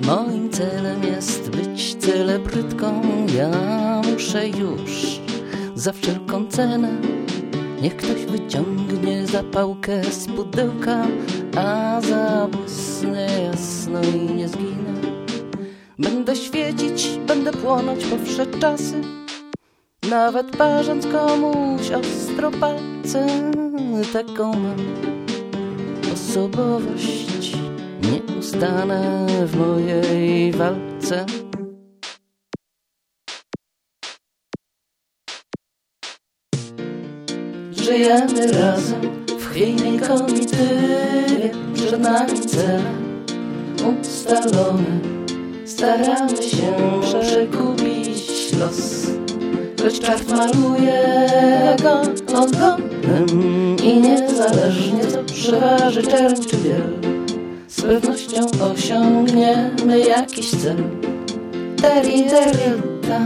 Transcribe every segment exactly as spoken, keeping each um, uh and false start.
Moim celem jest być celebrytką. Ja muszę już za wszelką cenę. Niech ktoś wyciągnie zapałkę z pudełka, a zabłysnę jasno i nie zginę. Będę świecić, będę płonąć po wsze czasy, nawet parząc komuś ostro palce. Taką mam osobowość, nie ustanę w mojej walce. Żyjemy razem w chwiejnej komitywie, przed nami cele ustalone. Staramy się przekupić los, lecz czart maluje go ogonem i niezależnie co przeważy czerń czy biel, z pewnością osiągniemy jakiś cel. Teri-teri-ta.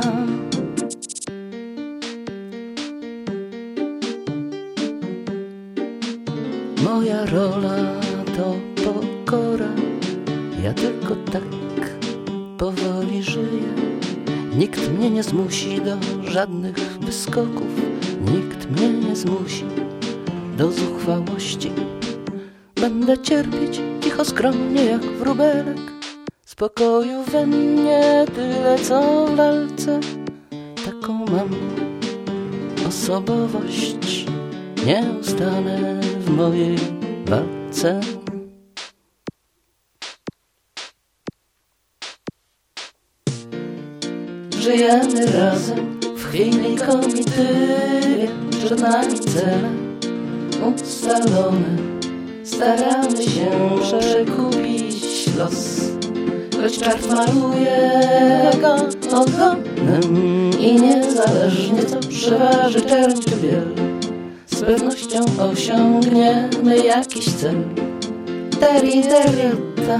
Moja rola to pokora, ja tylko tak powoli żyję. Nikt mnie nie zmusi do żadnych wyskoków, nikt mnie nie zmusi do zuchwałości. Będę cierpieć cicho, skromnie jak wróbelek, spokoju we mnie tyle co w lalce. Taką mam osobowość, nie ustanę w mojej walce. Żyjemy razem w chwiejnej komitywie, przed nami cele ustalone. Staramy się przekupić los, lecz czart maluje go ogonem i niezależnie co przeważy czerń czy biel, z pewnością osiągniemy jakiś cel. Teri-teri-ta.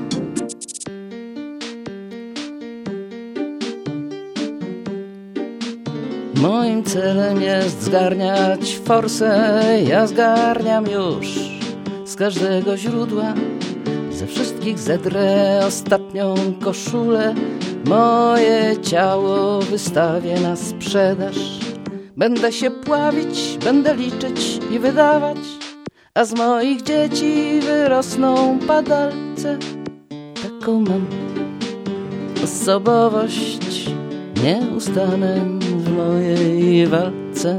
Moim celem jest zgarniać forsę. Ja zgarniam już z każdego źródła, ze wszystkich zedrę ostatnią koszulę. Moje ciało wystawię na sprzedaż. Będę się pławić, będę liczyć i wydawać, a z moich dzieci wyrosną padalce. Taką mam osobowość, nie ustanę w mojej walce.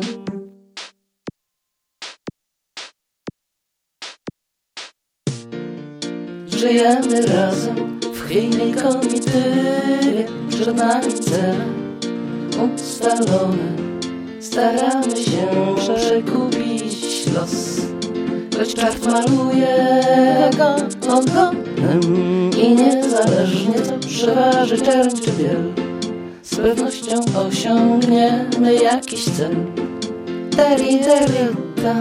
Żyjemy razem w chwiejnej komitywie, przed nami cele ustalone. Staramy się przekupić los, lecz czart maluje go ogonem i niezależnie co przeważy czerń czy biel, z pewnością osiągniemy jakiś cel. Teri-teri-ta.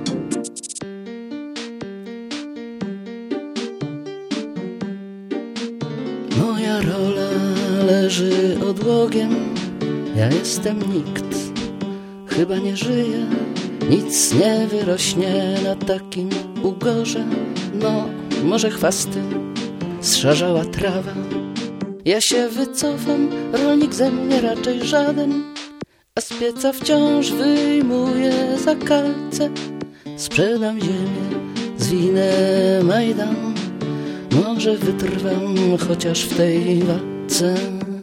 Moja rola leży odłogiem, ja jestem nikt, chyba nie żyję, nic nie wyrośnie na takim ugorze. No, może chwasty, zszarzała trawa. Ja się wycofam, rolnik ze mnie raczej żaden, a z pieca wciąż wyjmuję zakalce. Sprzedam ziemię, zwinę Majdan, może wytrwam chociaż w tej walce.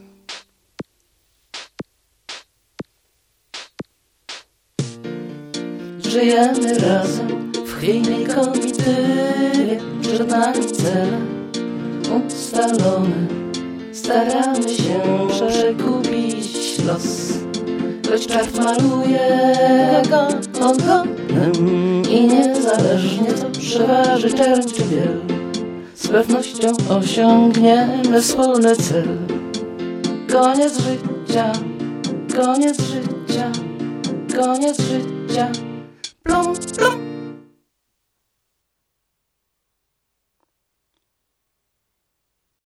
Żyjemy razem w chwiejnej komitywie, przed nami cele ustalone. Staramy się przekupić los, lecz czart maluje go ogonem i niezależnie co przeważy czerń czy biel, z pewnością osiągniemy wspólny cel. Koniec życia, koniec życia, koniec życia. Plum, plum.